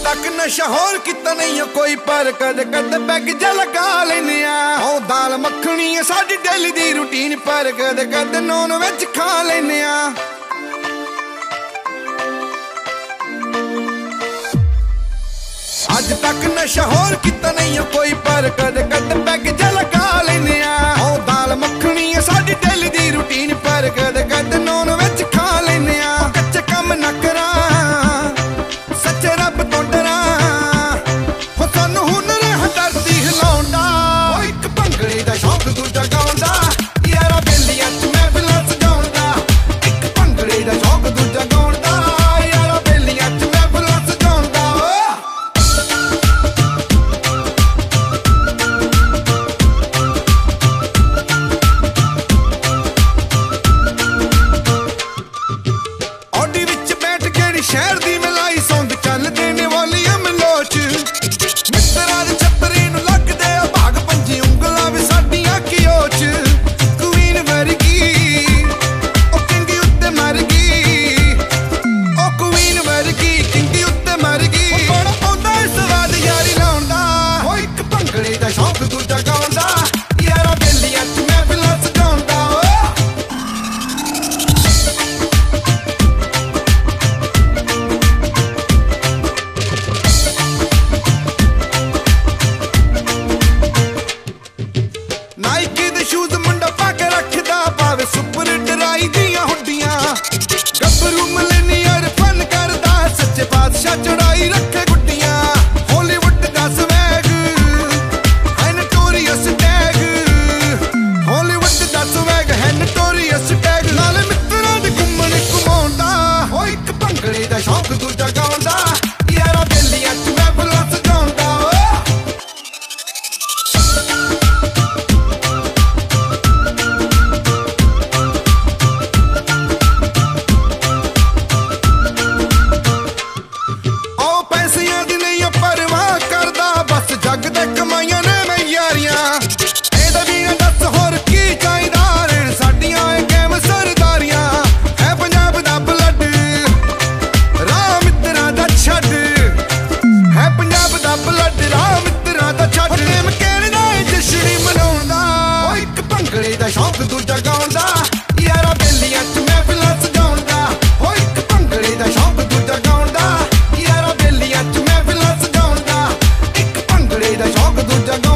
तक नशा होर किता नहीं कोई पर कद कद पैग जा लगा लेने ओ दाल मखनी है साडी डेली दी रूटीन पर कद कद नॉन वेज खा लेने अज तक नशा होर किता नहीं कोई पर कद कद पैग जा लगा लेने ओ दाल मखनी है साडी डेली दी रूटीन पर कद कद नॉन वेज खा लेने कच्चे कम ना करा सच्चे रब तो डरा हो सानू हुनर हटरदी हिलाउंदा ओ इक भंगड़े दा शौक दूजा गाउंदा यारा बेलियां च महफिलां सजाउंदा इक भंगड़े दा शौक दूजा गाउंदा यारा बेलियां च महफिलां सजाउंदा ऑडी विच बैठ केड़ी शहर दी मलाई सौंद चल देने वॉल्यूम लोच मित्तरां दे छतरी नूं लगदे आ भाग पंजी उंगलां वी साडीआं कियोच क्वीन वर्गी ओ किंगी उत्ते मर गई ओ क्वीन वर्गी किंगी उत्ते मर गई बड़ा पौंदा स्वाद यारी लाउंदा ओ इक भंगड़े दा शौक दूजा गाउंदा यारा बेलियां च महफिलां सजाउंदा नाइकी दे शूज मुंडा पा के रखदा पावे सुपर ड्राई दियां हुड्डियां गब्बरू मिलेनियर फन करदा सच्चे बादशाह चढ़ाई रखे गुड्डियां हॉलीवुड दा स्वैग है नोटोरियस टैग हॉलीवुड दा स्वैग है नोटोरियस टैग नाले मित्तरां दे घुम्मण घुमाउंदा ओ इक भंगड़े दा शौक दूजा गाउंदा यारा बेलियां च महफिलां सजाउंदा ओ पैसियां दी नहीं परवाह करदा बस जग दे कमाईयां ने मैं यारियां एदा भी दस होर की चाहीदा रहण साडियां ए गेम सरदारियां है पंजाब दा ब्लड राह मित्तरां दा छड्ड है पंजाब दा ब्लड राह मित्तरां दा छड्ड नेम कहणदा ए जश्नी मनाउंदा ओ इक भंगड़े दा शौक दूजा गाउंदा यारा बेलियां च महफिलां सजाउंदा ओ इक भंगड़े दा शौक दूजा गाउंदा यारा बेलियां च महफिलां सजाउंदा इक भंगड़े दा शौक दूजा गाउंदा